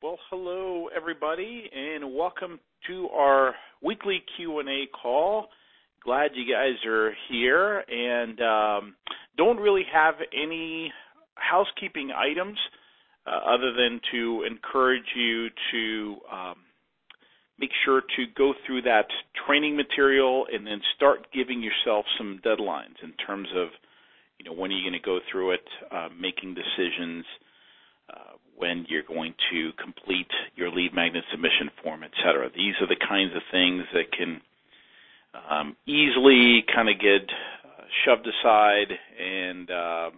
Well, hello, everybody, and welcome to our weekly Q&A call. Glad you guys are here, and don't really have any housekeeping items other than to encourage you to make sure to go through that training material and then start giving yourself some deadlines in terms of, when are you going to go through it, making decisions, when you're going to complete your lead magnet submission form, et cetera. These are the kinds of things that can easily kind of get shoved aside, and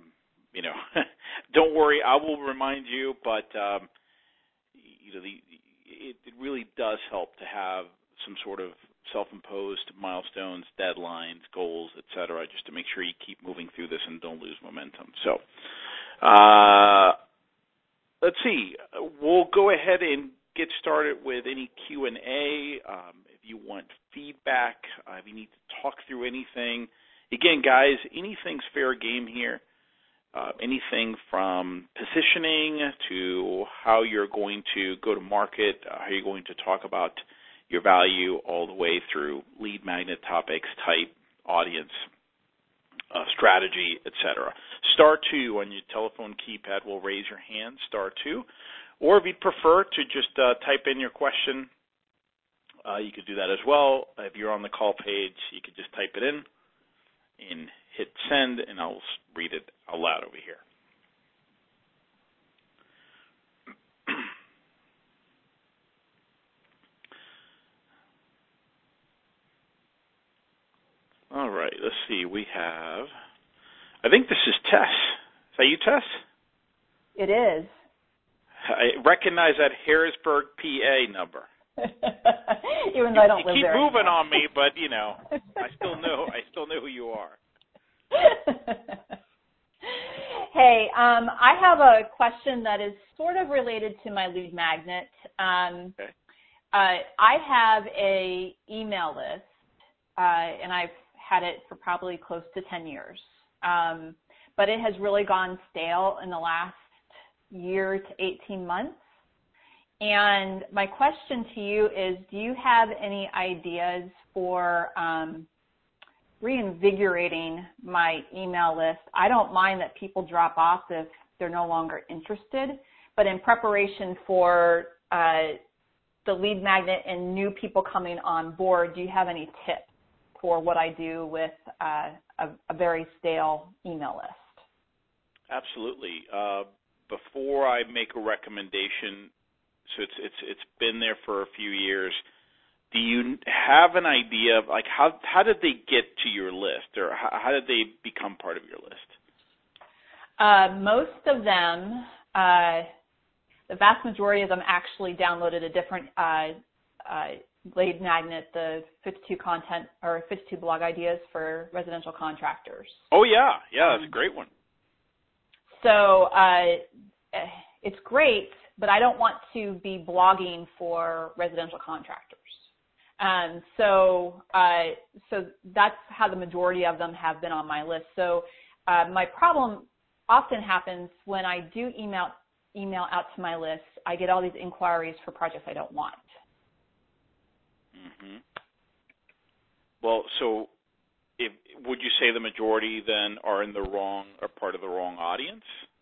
don't worry, I will remind you, but it really does help to have some sort of self-imposed milestones, deadlines, goals, et cetera, just to make sure you keep moving through this and don't lose momentum. So let's see. We'll go ahead and get started with any Q&A. If you want feedback, if you need to talk through anything. Again, guys, anything's fair game here. Anything from positioning to how you're going to go to market, how you're going to talk about your value, all the way through lead magnet topics, type, audience, strategy, etc. *2 on your telephone keypad will raise your hand, *2. Or if you'd prefer to just type in your question, you could do that as well. If you're on the call page, you could just type it in and hit send, and I'll read it aloud over here. All right, let's see. We have, I think this is Tess. Is that you, Tess? It is. I recognize that Harrisburg, PA number. Even though I don't live there. You keep moving anymore. on me, but I still know who you are. Hey, I have a question that is sort of related to my lead magnet. Okay. I have a email list, and I've had it for probably close to 10 years. But it has really gone stale in the last year to 18 months. And my question to you is, do you have any ideas for reinvigorating my email list? I don't mind that people drop off if they're no longer interested, but in preparation for the lead magnet and new people coming on board, do you have any tips for what I do with a very stale email list? Absolutely. Before I make a recommendation, so it's been there for a few years, do you have an idea of how did they get to your list, or how did they become part of your list? Most of them, the vast majority of them actually downloaded a different lead magnet, the 52 content or 52 blog ideas for residential contractors. Oh yeah, that's a great one. So it's great, but I don't want to be blogging for residential contractors. So that's how the majority of them have been on my list. So my problem often happens when I do email out to my list. I get all these inquiries for projects I don't want. Mm-hmm. Well, so would you say the majority then are part of the wrong audience?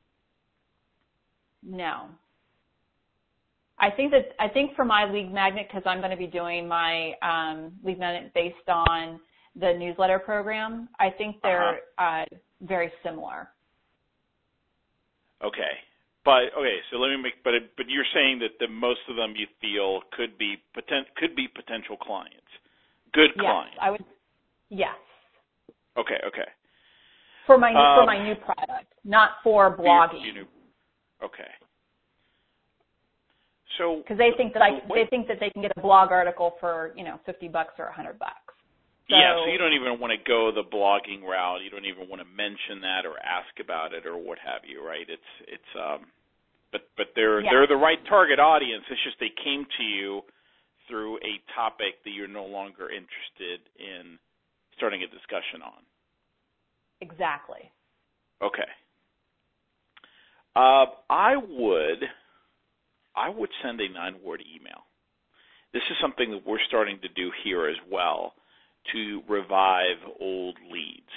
No. I think for my lead magnet, because I'm going to be doing my lead magnet based on the newsletter program, I think they're very similar. Okay. So let me but you're saying that most of them you feel could be potential clients, good clients. Yes. Okay. For my new product, not for blogging. Okay. So because they think that they can get a blog article for $50 or $100. So you don't even want to go the blogging route. You don't even want to mention that or ask about it or what have you, right? But they're the right target audience. It's just they came to you through a topic that you're no longer interested in starting a discussion on. Exactly. Okay. I would I would send a 9-word email. This is something that we're starting to do here as well to revive old leads.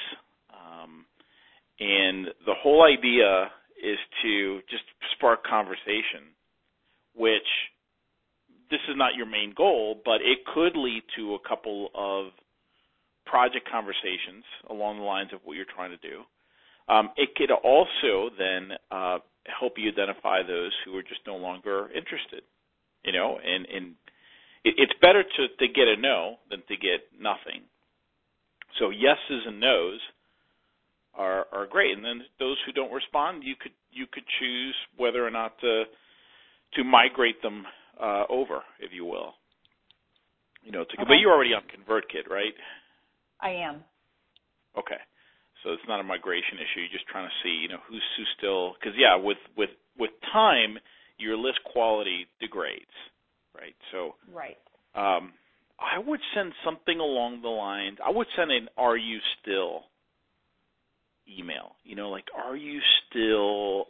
And the whole idea is to just spark conversation, which this is not your main goal, but it could lead to a couple of project conversations along the lines of what you're trying to do. It could also then help you identify those who are just no longer interested, and it's better to get a no than to get nothing. So yeses and nos are great, and then those who don't respond, you could choose whether or not to migrate them over, if you will. But you're already on ConvertKit, right? I am. Okay, so it's not a migration issue. You're just trying to see, who's still, because with time, your list quality degrades, right? So right. I would send something along the lines. I would send an "Are you still?" email. Like, are you still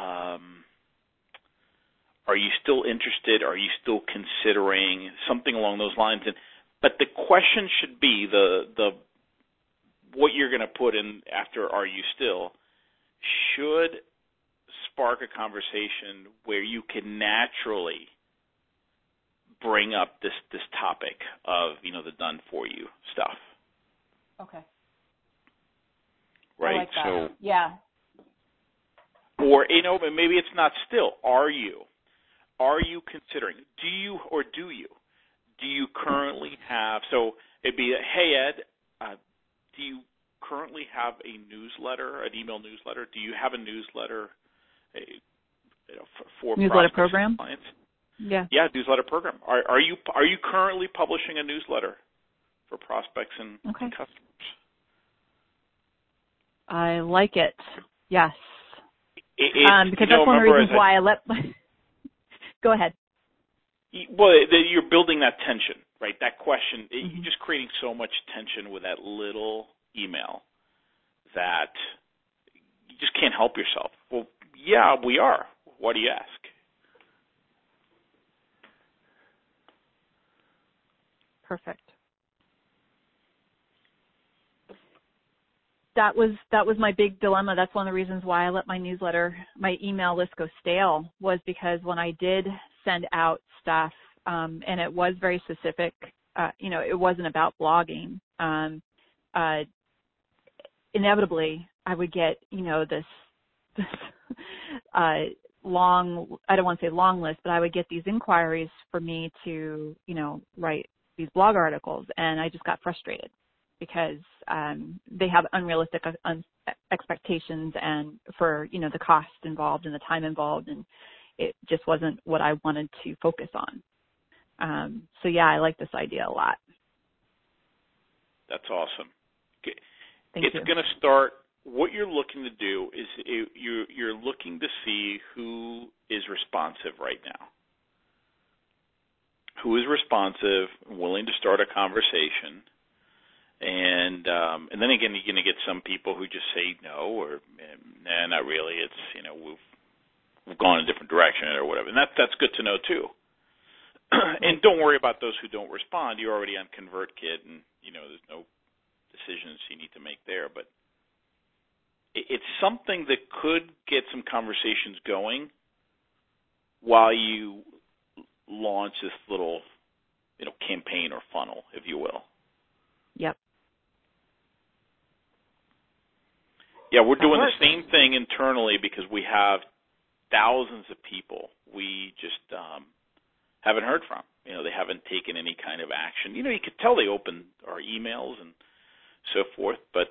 interested? Are you still considering something along those lines? But the question should be the what you're going to put in after "Are you still?" should spark a conversation where you can naturally bring up this topic of the done for you stuff. Okay. Right. I like that. So yeah. Or maybe it's not still. Are you considering? Do you currently have? So it'd be, hey Ed, do you currently have a newsletter, an email newsletter? Do you have a newsletter for newsletter program? Clients? Yeah. Yeah, newsletter program. Are you currently publishing a newsletter for prospects and customers? I like it. Yes. Because that's one of the reasons why I let. Go ahead. Well, you're building that tension, right? That question, you're just creating so much tension with that little email that you just can't help yourself. Well, yeah, we are. Why do you ask? Perfect. That was my big dilemma. That's one of the reasons why I let my email list go stale, was because when I did send out stuff, and it was very specific, it wasn't about blogging. Inevitably, I would get, this long, I don't want to say long list, but I would get these inquiries for me to, write these blog articles, and I just got frustrated because they have unrealistic expectations and for, the cost involved and the time involved, and it just wasn't what I wanted to focus on. So yeah, I like this idea a lot. That's awesome. Thank you. It's going to start, what you're looking to do is you're looking to see who is responsive right now. Who is responsive, willing to start a conversation. And then again, you're going to get some people who just say no, or nah, not really. It's we've gone a different direction or whatever, and that's good to know too. And don't worry about those who don't respond. You're already on ConvertKit, and there's no decisions you need to make there. But it's something that could get some conversations going while you launch this little campaign or funnel, if you will. Yep. Yeah, we're doing the same thing internally because we have thousands of people we just haven't heard from. They haven't taken any kind of action. You could tell they opened our emails and so forth, but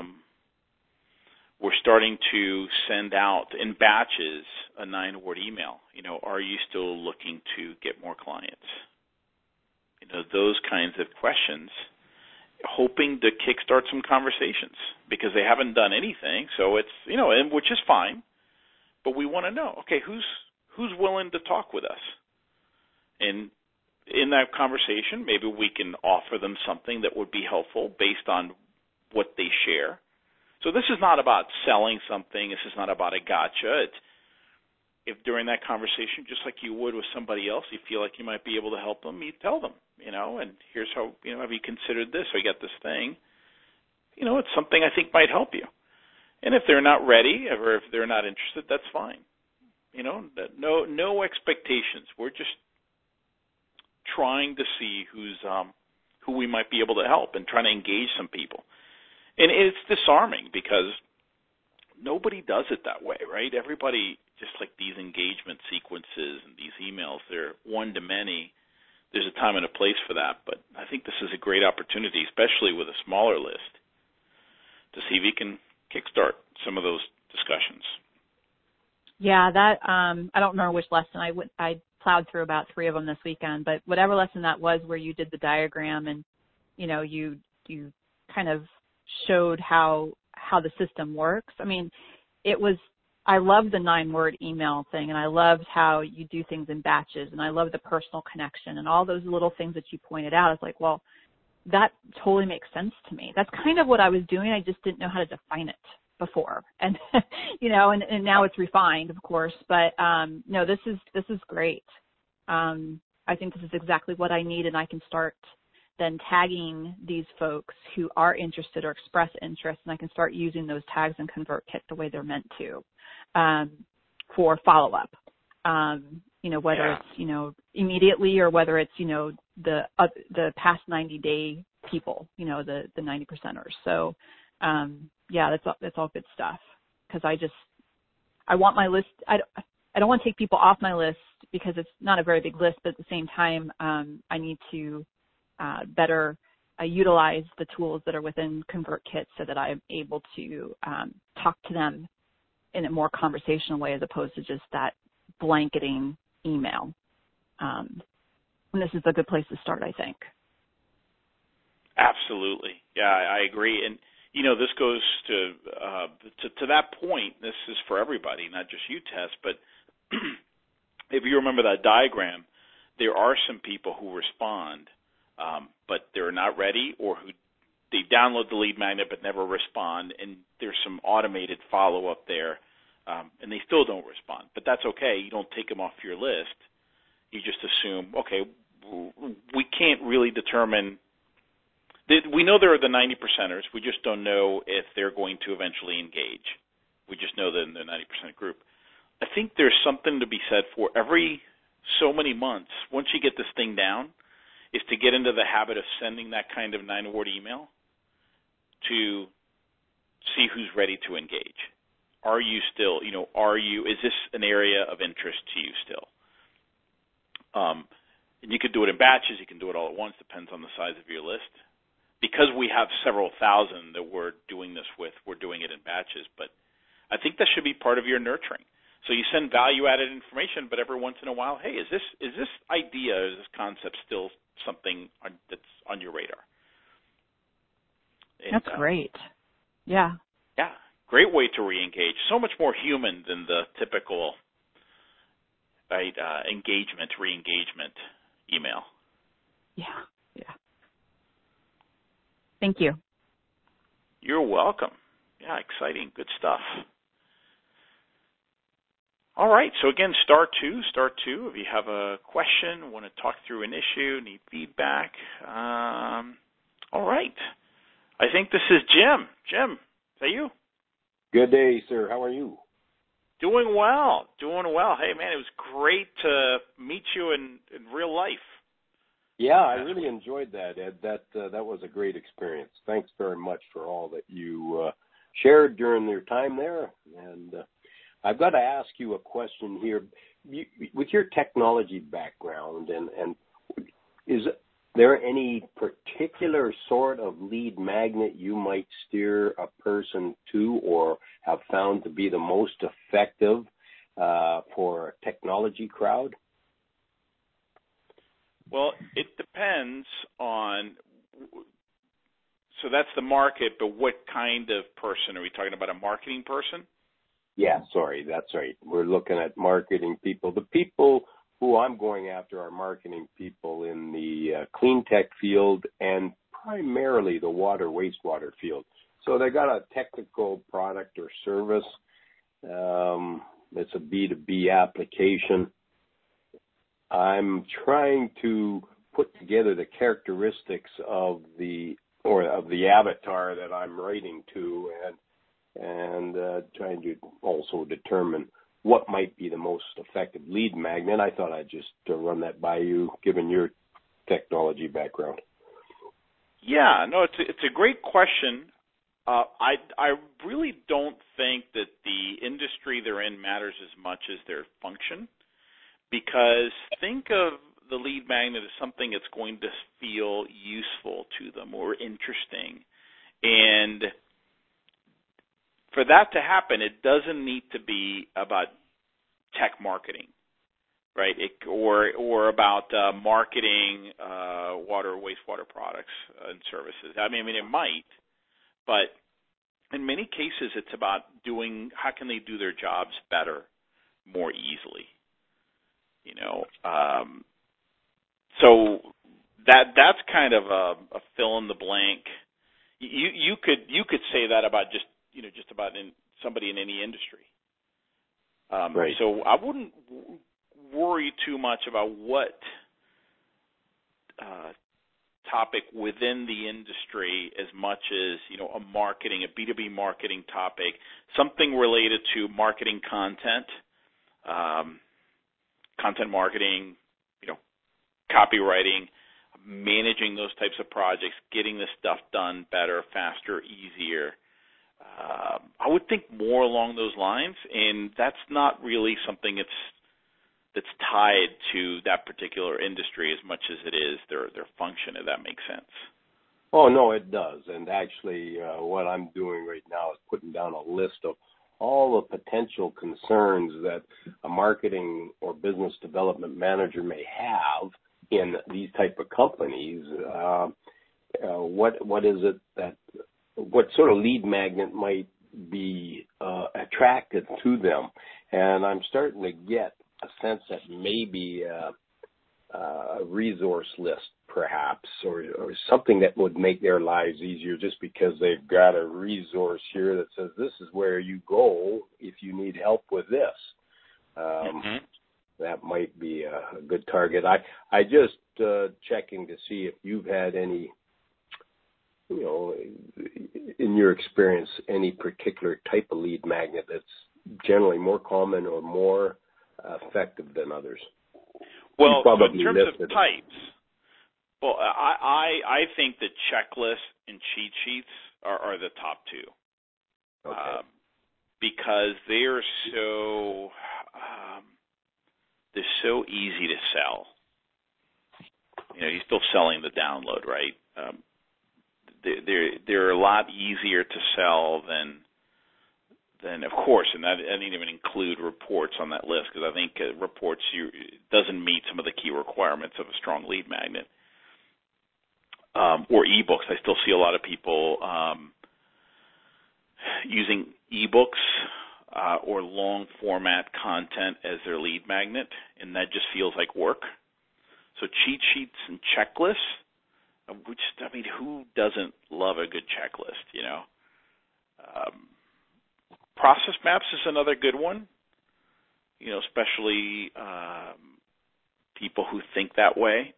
we're starting to send out in batches a 9-word email. Are you still looking to get more clients? Those kinds of questions, hoping to kickstart some conversations because they haven't done anything. So it's, and which is fine, but we want to know, okay, who's willing to talk with us? And in that conversation, maybe we can offer them something that would be helpful based on what they share. So this is not about selling something. This is not about a gotcha. if during that conversation, just like you would with somebody else, you feel like you might be able to help them, you tell them, and here's how, have you considered this? I got this thing. It's something I think might help you. And if they're not ready or if they're not interested, that's fine. No expectations. We're just trying to see who we might be able to help and trying to engage some people. And it's disarming because nobody does it that way, right? Everybody, just like these engagement sequences and these emails, they're one to many. There's a time and a place for that. But I think this is a great opportunity, especially with a smaller list, to see if you can kickstart some of those discussions. Yeah, that I don't remember which lesson I plowed through about 3 of them this weekend, but whatever lesson that was where you did the diagram and you kind of showed how the system works. I mean, I love the 9-word email thing, and I loved how you do things in batches, and I love the personal connection and all those little things that you pointed out. It's like, well, that totally makes sense to me. That's kind of what I was doing. I just didn't know how to define it before. And, and now it's refined, of course, but, no, this is great. I think this is exactly what I need, and I can start then tagging these folks who are interested or express interest, and I can start using those tags in ConvertKit the way they're meant to, for follow-up. Whether it's, immediately or whether it's, the past 90-day people, the 90%ers. So, that's all good stuff, because I want my list. I don't want to take people off my list because it's not a very big list, but at the same time, I need to better utilize the tools that are within ConvertKit so that I'm able to talk to them in a more conversational way as opposed to just that blanketing email. And this is a good place to start, I think. Absolutely. Yeah, I agree. And, this goes to that point. This is for everybody, not just you, Tess, but if you remember that diagram, there are some people who respond, but they're not ready, or who they download the lead magnet but never respond, and there's some automated follow-up there, and they still don't respond. But that's okay. You don't take them off your list. You just assume, okay, we can't really determine. We know there are the 90%ers. We just don't know if they're going to eventually engage. We just know that in the 90% group. I think there's something to be said for every so many months, once you get this thing down, is to get into the habit of sending that kind of 9-word email to see who's ready to engage. Are you still, is this an area of interest to you still? And you could do it in batches. You can do it all at once. Depends on the size of your list. Because we have several thousand that we're doing this with, we're doing it in batches. But I think that should be part of your nurturing. So you send value-added information, but every once in a while, hey, is this idea, is this concept still something that's on your radar? And, that's great. Yeah. Yeah, great way to re-engage. So much more human than the typical re-engagement email. Yeah. Thank you. You're welcome. Yeah, exciting. Good stuff. All right. So again, star two. If you have a question, want to talk through an issue, need feedback. All right. I think this is Jim. Jim, is that you? Good day, sir. How are you? Doing well. Hey, man, it was great to meet you in real life. Yeah, I really enjoyed that, Ed. That was a great experience. Thanks very much for all that you shared during your time there. And I've got to ask you a question here. With your technology background, and is there any particular sort of lead magnet you might steer a person to or have found to be the most effective for a technology crowd? Well, it depends on, so that's the market, but what kind of person? Are we talking about a marketing person? Yeah, sorry, that's right. We're looking at marketing people. The people who I'm going after are marketing people in the clean tech field and primarily the water, wastewater field. So they got a technical product or service, It's a B2B application. I'm trying to put together the characteristics of the avatar that I'm writing to, and trying to also determine what might be the most effective lead magnet. I thought I'd just run that by you, given your technology background. Yeah, no, it's a great question. I really don't think that the industry they're in matters as much as their function, because think of the lead magnet as something that's going to feel useful to them or interesting. And for that to happen, it doesn't need to be about tech marketing, right? Or about marketing water or wastewater products and services. I mean, it might, but in many cases, it's about how can they do their jobs better, more easily. So that's kind of a fill in the blank. You could say that about just about somebody in any industry. Right. So I wouldn't worry too much about what topic within the industry as much as, a B2B marketing topic, something related to marketing content, content marketing, copywriting, managing those types of projects, getting this stuff done better, faster, easier. I would think more along those lines, and that's not really something that's tied to that particular industry as much as it is their function, if that makes sense. Oh, no, it does. And actually, what I'm doing right now is putting down a list of all the potential concerns that a marketing or business development manager may have in these type of companies. What is it what sort of lead magnet might be attracted to them? And I'm starting to get a sense that maybe a resource list, perhaps, or something that would make their lives easier, just because they've got a resource here that says this is where you go if you need help with this. That might be a good target. I just checking to see if you've had any, in your experience, any particular type of lead magnet that's generally more common or more effective than others. Well, so in terms of types, well, I think that checklists and cheat sheets are the top two. Okay. Because they're so easy to sell. You're still selling the download, right? They're a lot easier to sell than of course, and that I didn't even include reports on that list, because I think reports doesn't meet some of the key requirements of a strong lead magnet. Or ebooks. I still see a lot of people using ebooks or long format content as their lead magnet, and that just feels like work. So cheat sheets and checklists, who doesn't love a good checklist, Process maps is another good one, especially people who think that way.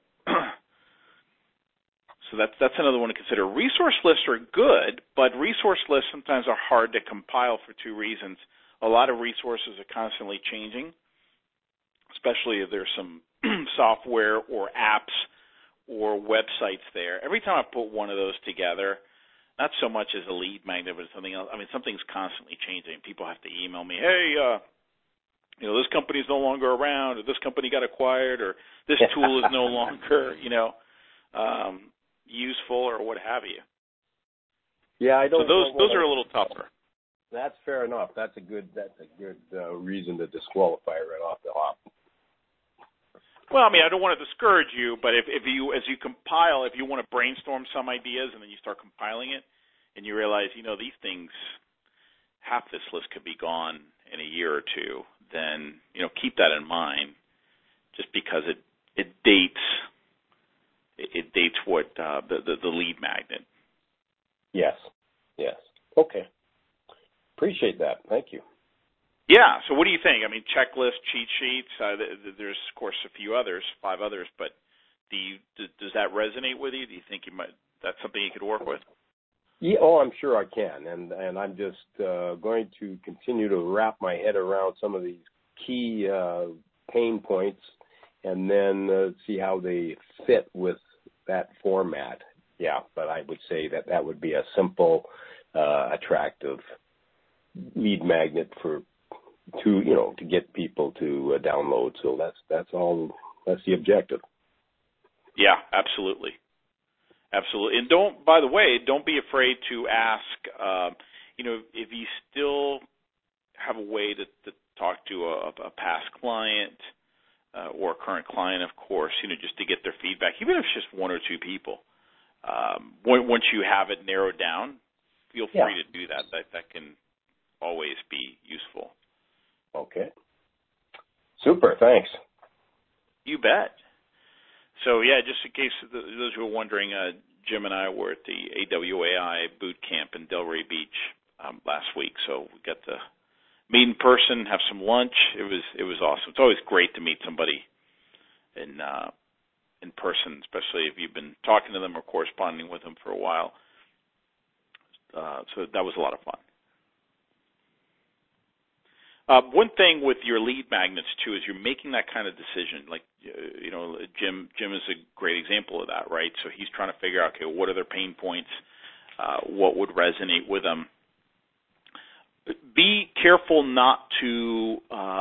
So that's another one to consider. Resource lists are good, but resource lists sometimes are hard to compile for two reasons. A lot of resources are constantly changing, especially if there's some software or apps or websites there. Every time I put one of those together, not so much as a lead magnet, but something else. Something's constantly changing. People have to email me, hey, this company's no longer around, or this company got acquired, or this tool is no longer, useful, or what have you. Yeah, I don't. So those are a little tougher. That's fair enough. That's a good reason to disqualify right off the hop. Well, I don't want to discourage you, but if you compile, if you want to brainstorm some ideas and then you start compiling it, and you realize, these things, half this list could be gone in a year or two, then keep that in mind, just because it dates what the lead magnet. Yes. Okay. Appreciate that. Thank you. Yeah. So what do you think? I mean, checklist, cheat sheets. There's of course a few others, 5 others, but does that resonate with you? Do you think that's something you could work with? Yeah, I'm sure I can, and I'm just going to continue to wrap my head around some of these key pain points, and then see how they fit with that format. Yeah, but I would say that would be a simple, attractive lead magnet to get people to download. So that's all. That's the objective. Yeah, absolutely. Absolutely. And by the way, don't be afraid to ask, if you still have a way to talk to a past client or a current client, of course, just to get their feedback, even if it's just 1 or 2 people. Once you have it narrowed down, feel free to do that. That can always be useful. Okay. Super. Thanks. You bet. So, yeah, just in case those who are wondering, Jim and I were at the AWAI boot camp in Delray Beach last week. So we got to meet in person, have some lunch. It was awesome. It's always great to meet somebody in person, especially if you've been talking to them or corresponding with them for a while. So that was a lot of fun. One thing with your lead magnets too is you're making that kind of decision. Like, Jim is a great example of that, right? So he's trying to figure out, okay, what are their pain points? What would resonate with them? Be careful not to,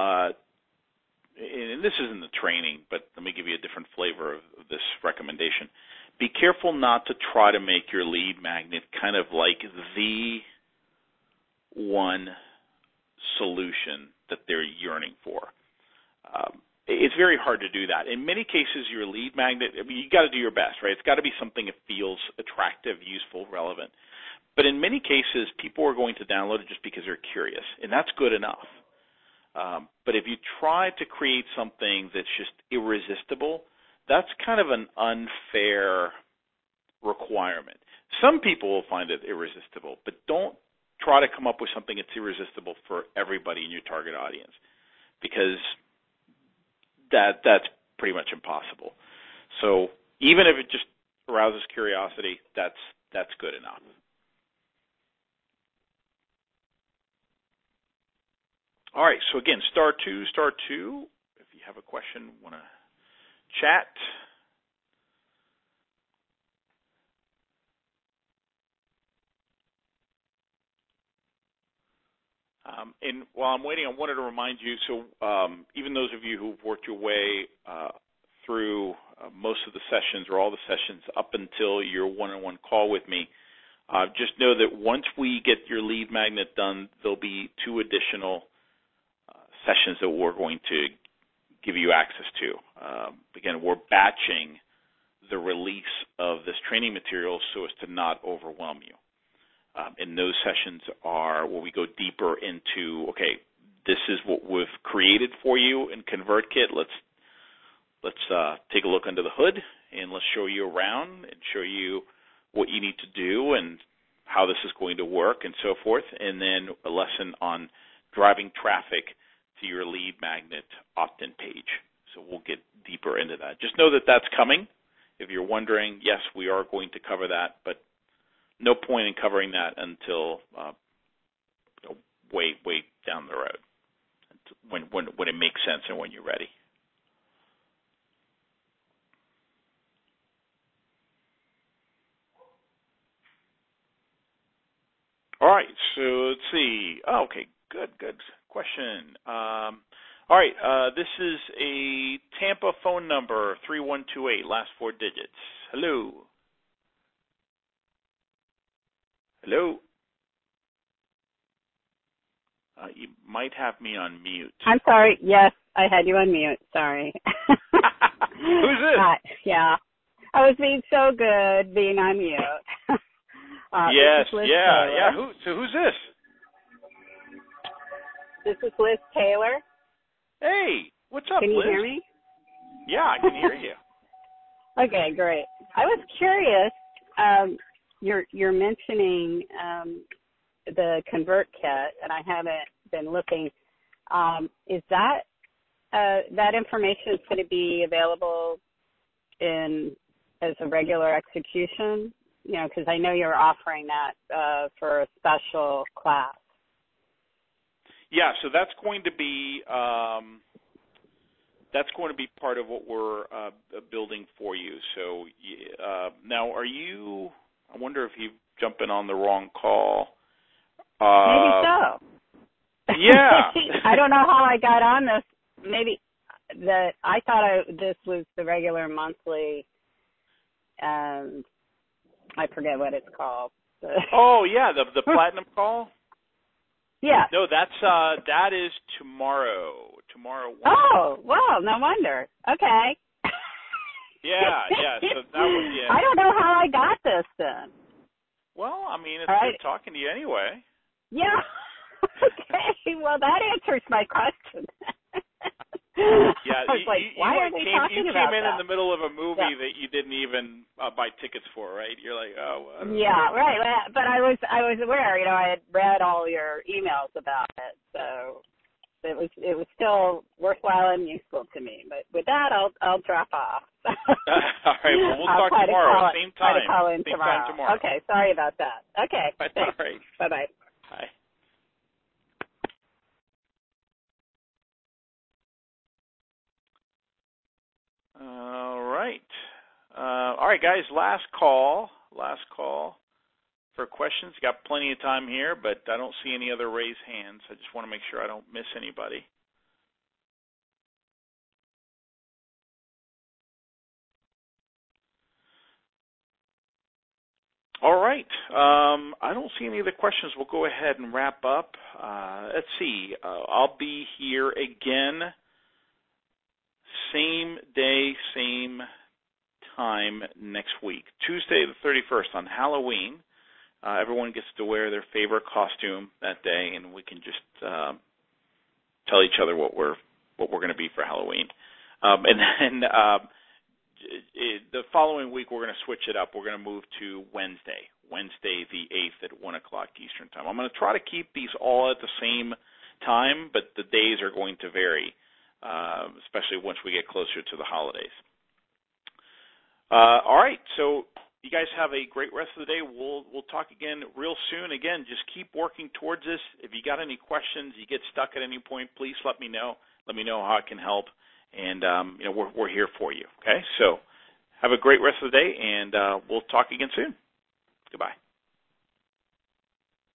and this isn't the training, but let me give you a different flavor of this recommendation. Be careful not to try to make your lead magnet kind of like the one solution that they're yearning for. It's very hard to do that. In many cases, your lead magnet, you got to do your best, right? It's got to be something that feels attractive, useful, relevant. But in many cases, people are going to download it just because they're curious, and that's good enough. But if you try to create something that's just irresistible, that's kind of an unfair requirement. Some people will find it irresistible, but don't try to come up with something that's irresistible for everybody in your target audience, because that's pretty much impossible. So even if it just arouses curiosity, that's good enough. All right, so again, star two. If you have a question, want to chat. And while I'm waiting, I wanted to remind you, so even those of you who've worked your way through most of the sessions or all the sessions up until your one-on-one call with me, just know that once we get your lead magnet done, there'll be 2 additional sessions that we're going to give you access to. Again, we're batching the release of this training material so as to not overwhelm you. And those sessions are where we go deeper into, okay, this is what we've created for you in ConvertKit. Let's take a look under the hood, and let's show you around and show you what you need to do and how this is going to work and so forth. And then a lesson on driving traffic to your lead magnet opt-in page. So we'll get deeper into that. Just know that that's coming. If you're wondering, yes, we are going to cover that, but no point in covering that until way down the road, when it makes sense and when you're ready. All right, so let's see. Oh, okay, good question. All right, this is a Tampa phone number, 3128, last 4 digits. Hello. Hello. You might have me on mute. I'm sorry. Yes, I had you on mute. Sorry. Who's this? Yeah. I was being so good being on mute. Yes, Taylor. yeah. Who's this? This is Liz Taylor. Hey, what's up, Liz? Can you Liz? hear me? Yeah, I can hear you. Okay, great. I was curious. You're mentioning the ConvertKit, and I haven't been looking Is that information is going to be available as a regular execution? You know, because I know you're offering that for a special class. Yeah, so that's going to be part of what we're building for you. So now, I wonder if you jump in on the wrong call. Maybe so. Yeah. I don't know how I got on this. Maybe I thought this was the regular monthly. I forget what it's called. Oh yeah, the platinum call. Yeah. No, that is tomorrow. Tomorrow. Oh, well, no wonder. Okay. Yeah. So that was I don't know how I got this then. Well, I mean, it's right. good talking to you anyway. Yeah. Okay. Well, that answers my question. Yeah. I was why are they talking about that? You came in the middle of a movie that you didn't even buy tickets for, right? You're like, oh. Well, yeah, right. But I was aware. You know, I had read all your emails about it, so it was still worthwhile and useful to me. But with that, I'll drop off. All right. Well, we'll talk tomorrow. Same time. Try to call in tomorrow. Tomorrow. Okay. Sorry about that. Okay. All right. Bye-bye. Bye. All right. All right, guys, last call for questions. Got plenty of time here, but I don't see any other raised hands. I just want to make sure I don't miss anybody. All right. I don't see any other questions. We'll go ahead and wrap up. Let's see. I'll be here again, same day, same time next week, Tuesday the 31st on Halloween. Everyone gets to wear their favorite costume that day, and we can just tell each other what we're going to be for Halloween. And then the following week we're going to switch it up. We're going to move to Wednesday the 8th at 1 o'clock Eastern Time. I'm going to try to keep these all at the same time, but the days are going to vary, especially once we get closer to the holidays. All right, so you guys have a great rest of the day. We'll talk again real soon. Again, just keep working towards this. If you got any questions, you get stuck at any point, please let me know. Let me know how I can help, and we're here for you. Okay, so have a great rest of the day, and we'll talk again soon. Goodbye.